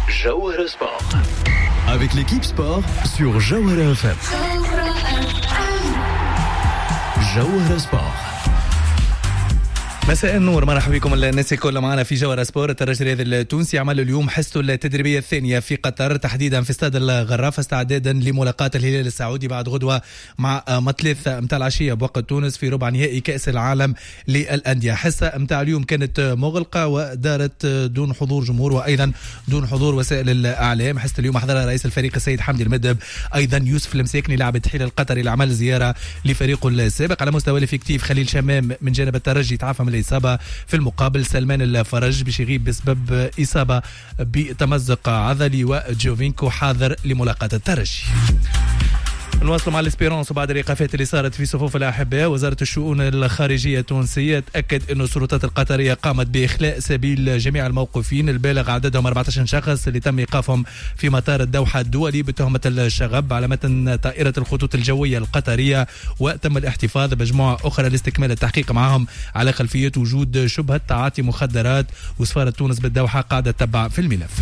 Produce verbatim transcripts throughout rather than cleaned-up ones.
Jawhara Sport. Avec l'équipe sport sur Jawhara F M. Jawhara Sport. مساء النور، مرحبا بكم الناس الكل معنا في جوهرة سبور. الترجي الرياضي التونسي عمل اليوم حصته التدريبية الثانية في قطر، تحديدا في استاد الغرافة، استعدادا لملاقاة الهلال السعودي بعد غدوة مع مثلث متاع العشية بوقت تونس في ربع نهائي كأس العالم للأندية. حصة متاع اليوم كانت مغلقة ودارت دون حضور جمهور وأيضا دون حضور وسائل الإعلام. حصة اليوم حضرها رئيس الفريق السيد حمدي المدب، أيضا يوسف المساكني لاعب التحيل القطري اللي عمل زيارة لفريقه السابق. على مستوى الافكتيف خليل شمام من جانب الترجي تعافى من الإصابة، في المقابل سلمان الفرج باش يغيب بسبب إصابة بتمزق عضلي، وجوفينكو حاضر لملاقاة الترجي. نواصل مع الاسبيرونس وبعد الإيقافات اللي صارت في صفوف الأحباء. وزارة الشؤون الخارجية التونسية تأكد أن السلطات القطرية قامت بإخلاء سبيل جميع الموقوفين البالغ عددهم أربعة عشر شخص اللي تم إيقافهم في مطار الدوحة الدولي بتهمة الشغب على متن طائرة الخطوط الجوية القطرية، وتم الاحتفاظ بمجموعة أخرى لاستكمال التحقيق معهم على خلفية وجود شبهة تعاطي مخدرات، وسفارة تونس بالدوحة قاعدة تتبع في الملف.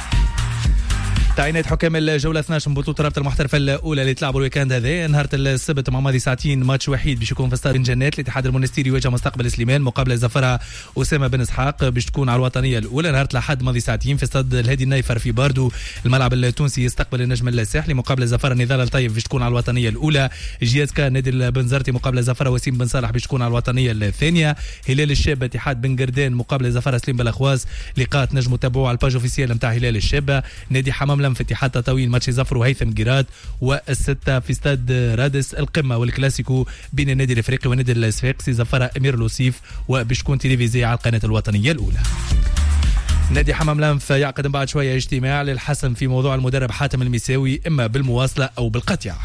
تعيينات حكام الجولة اثني عشر من بطولة رابطة المحترفة الأولى اللي تلعبوا الويكاند هذا نهار السبت مع ماضي ساعتين ماتش وحيد باش يكون في استاد جنات. الاتحاد المونستيري يواجه مستقبل سليمان، مقابلة زفرها أسامة بن إسحاق باش تكون على الوطنية الأولى. نهار الأحد ماضي ساعتين في استاد الهادي النايفر في باردو، الملعب التونسي يستقبل النجم الساحلي، مقابلة زفرها نضال الطيب باش تكون على الوطنية الأولى. جيازكا نادي البنزرتي مقابلة زفرها وسيم بن صالح باش تكون على الوطنية الثانية. هلال الشابة اتحاد بن قردان مقابلة زفرها سليم بالأخواز، لقاء نجم تابعوه على الباج اوفيسيال نتاع هلال الشابة. نادي حمام لم في اتحاد تطاوين ماتش زفر وهيثم جيراد، والستة في استاد رادس القمة والكلاسيكو بين النادي الافريقي والنادي الصفاقسي زفرها امير لوسيف وباش تكون تلفزيونية على القناة الوطنية الاولى. نادي حمام لنف يعقد بعد شوية اجتماع للحسم في موضوع المدرب حاتم المساوي اما بالمواصلة او بالقطيع.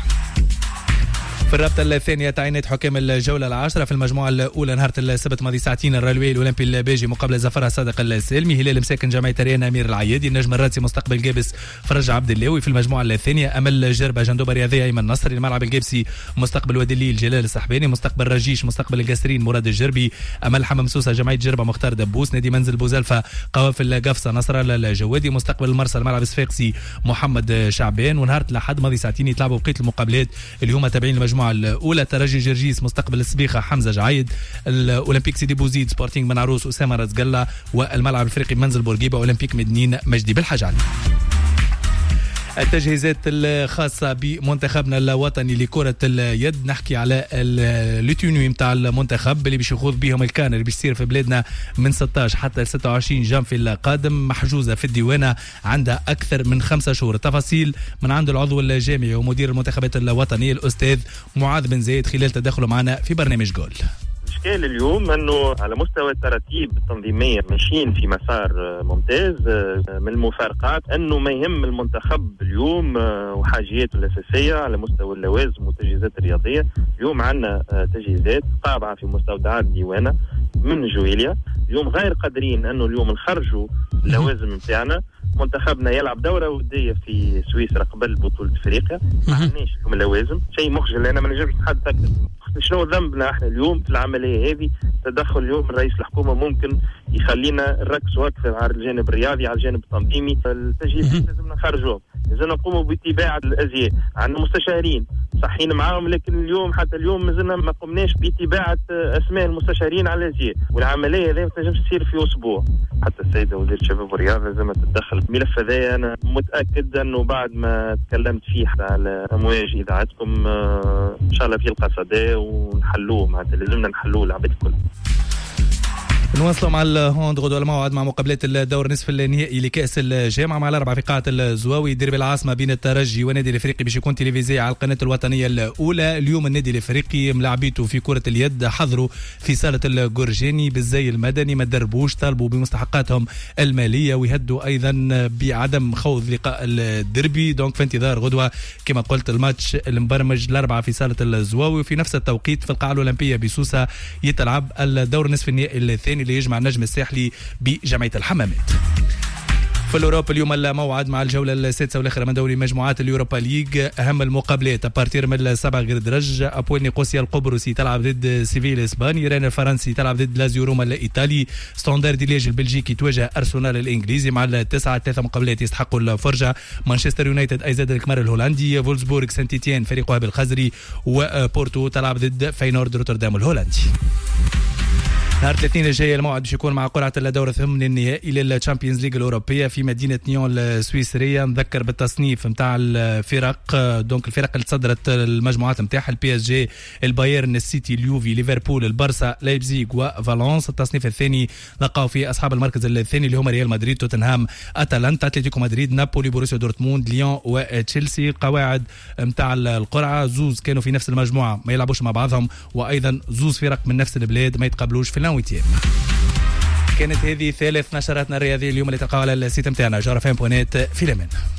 في الرابطة الثانية تعيينات حكام الجولة العاشرة في المجموعة الأولى نهار السبت ماضي ساعتين الرالوي الأولمبي الباجي مقابلة زفرها صادق السالمي، هلال مساكن جمعية ريان أمير العيادي، النجم الرادسي مستقبل جابس فرج عبد اللاوي. في المجموعة الثانية أمل جربة جندوبة رياضية أيمن نصر، الملعب الجابسي مستقبل وادي الليل جلال السحباني، مستقبل رجيش مستقبل القاسرين مراد الجربي، أمل حمام سوسة جمعية جربة مختار دبوس، نادي منزل بوزلفة قوافل قفصة نصر الله الجوادي، مستقبل المرسى الملعب الصفاقسي محمد شعبان. ونهار الأحد ماضي ساعتين يتلعبوا بقية المقابلات اللي هما تابعين المجموعة الأولى، ترجي جرجيس مستقبل السبيخة حمزة جعيد، الأولمبيك سيدي بوزيد سبورتينغ بن عروس أسامة رزقلة، والملعب الافريقي منزل بورقيبة أولمبيك مدنين مجدي بالحجاني. التجهيزات الخاصة بمنتخبنا الوطني لكرة اليد، نحكي على التوني متاع المنتخب اللي باش يخوض بهم الكان اللي باش يصير في بلادنا من ستة عشر حتى ستة وعشرين جانفي القادم، محجوزة في الديوانة عندها أكثر من خمسة شهور. التفاصيل من عند العضو الجامعي ومدير المنتخبات الوطنية الأستاذ معاذ بن زايد خلال تدخله معنا في برنامج جول. الإشكال اليوم أنه على مستوى التراتيب التنظيمية ماشيين في مسار ممتاز. من المفارقات أنه ما يهم المنتخب اليوم وحاجياته الأساسية على مستوى اللوازم والتجهيزات الرياضية. اليوم عندنا تجهيزات قابعة في مستودعات ديوانة من جويليا، اليوم غير قادرين أنه اليوم نخرجوا اللوازم متاعنا. منتخبنا يلعب دورة ودية في سويسرا قبل بطولة افريقيا، ما عندناش اليوم اللوازم، شيء مخجل. أنا ما نجمش نتحدث شنو ذنبنا احنا اليوم في العمليه هذه. تدخل اليوم من رئيس الحكومه ممكن يخلينا نركزوا اكثر على الجانب الرياضي، على الجانب التنظيمي. التجهيز لازم نخرجوه، لازم نقوموا باتباع الازياء. عندنا مستشارين صحين معاهم، لكن اليوم حتى اليوم مازلنا ما قمناش باتباع اسماء المستشارين على الازياء، والعمليه هذه ما تنجمش تصير في اسبوع. حتى السيده وزير الشباب والرياضه لازم تتدخل. الملف هذا انا متاكد انه بعد ما تكلمت فيه على امواج اذاعتكم ان شاء الله في القصد ونحلوه، معناتها لازمنا نحلوه العباد الكل. نواصلوا مع الهوند غدوة الموعد مع مقابلات الدور نصف النهائي لكأس الجامعة مع الأربعة في قاعة الزواوي، ديربي العاصمة بين الترجي والنادي الافريقي باش يكون تلفزيوني على القناة الوطنية الأولى. اليوم النادي الافريقي ملاعبيته في كرة اليد حضروا في صالة الجورجاني بالزي المدني، ما دربوش، طالبوا بمستحقاتهم المالية ويهدوا أيضا بعدم خوض لقاء الديربي. دونك في انتظار غدوة كما قلت الماتش المبرمج الأربعة في صالة الزواوي. وفي نفس التوقيت في القاعة الأولمبية بسوسة يتلعب الدور نصف النهائي الثاني اللي يجمع النجم الساحلي بجمعية الحمامات. في الأوروبا اليوم الموعد مع الجولة السادسة والأخيرة من دوري مجموعات اليوروبا ليج. أهم المقابلات أبارتير من السبع غير درج. أبويل نيقوسيا القبرصي تلعب ضد سيفيل الإسباني. رين الفرنسي تلعب ضد لازيو روما الإيطالي. ستاندار دي ليج البلجيكي تواجه أرسنال الإنجليزي. مع التسعة ثلاثة مقابلات يستحقوا الفرجة. مانشستر يونايتد أيزاد الكمار الهولندي. فولسبورغ سانت إتيان فريق وهاب الخزري. وبورتو تلعب ضد فاينورد روتردام الهولندي. نهار الاثنين الجاي الموعد باش يكون مع قرعه الدور الثمن النهائي للتشامبيونز ليج الاوروبيه في مدينه نيون السويسريه. نذكر بالتصنيف نتاع الفرق. دونك الفرق اللي تصدرت المجموعات نتاعها البي اس جي البايرن السيتي اليوفي ليفربول البارسا لايبزيغ وفالنس. التصنيف الثاني لقاو فيه اصحاب المركز الثاني اللي هما ريال مدريد توتنهام اتلانتا اتلتيكو مدريد نابولي بوروسيا دورتموند ليون وتشيلسي. قواعد نتاع القرعه زوز كانوا في نفس المجموعه ما يلعبوش مع بعضهم وايضا زوز فرق من نفس البلاد ما يتقابلوش في ويتيم. كانت هذه ثالث نشراتنا الرياضية اليوم اللي تلقاها على السيت متاعنا جارفين بونيت في الأمان.